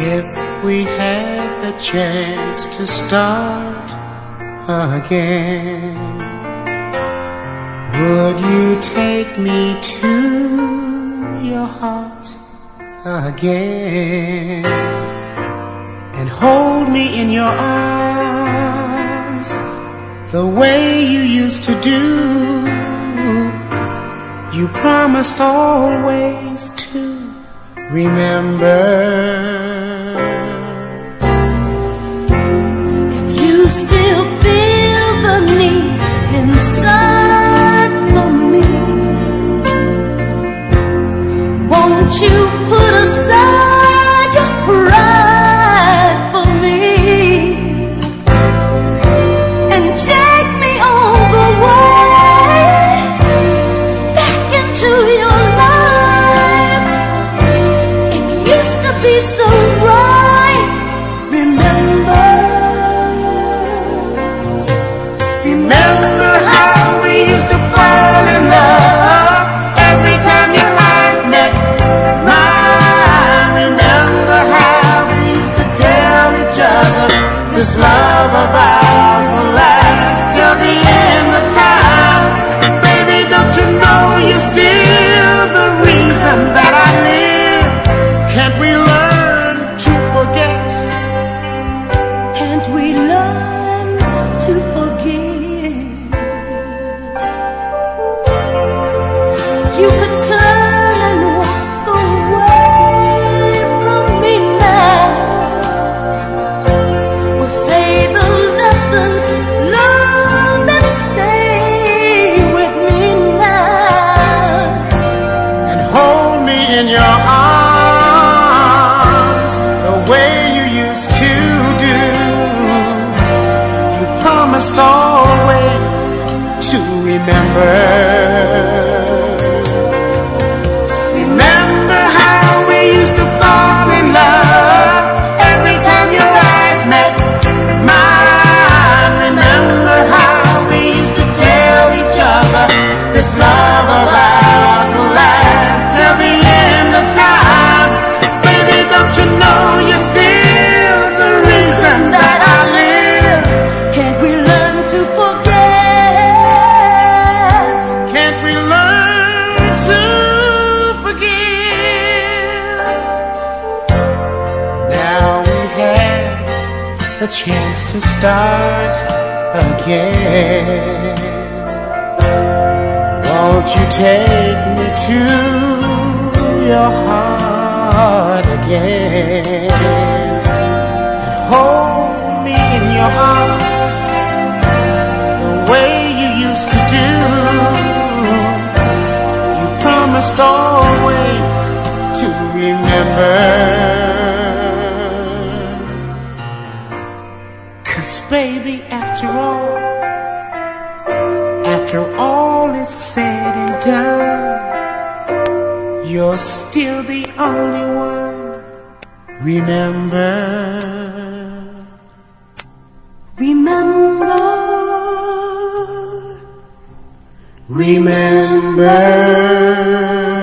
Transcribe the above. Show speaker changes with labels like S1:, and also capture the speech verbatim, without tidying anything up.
S1: If we had the chance to start again, would you take me to your heart again and hold me in your arms the way you used to do? You promised always to remember.
S2: If you still feel the need inside for me, won't you put aside your pride for me and take me all the way back into your life? It used to be so right, remember.
S1: Remember how we used to fall in love every time your eyes met mine. Remember how we used to tell each other this love of ours will last till the end of time. Baby, don't you know you're still the reason that I live? Can't we learn to forget?
S2: Can't we learn to forgive? You could turn and walk away from me now, or say the lessons learned and stay with me now.
S1: And hold me in your arms the way you used to do. You promised always to remember. Remember how we used to fall in love every time your eyes met mine. Remember how we used to tell each other this love of ours will last till the end of time. Baby, don't you know you're still the reason that I live?
S2: Can't we learn to forget?
S1: Can't we learn to forgive? Now we have the chance to start again. Won't you take me to your heart again and hold me in your arms the way you used to do? You promised always to remember. 'Cause baby, after all, after all is said and done, you're still the only one. Remember.
S2: Remember,
S1: Remember.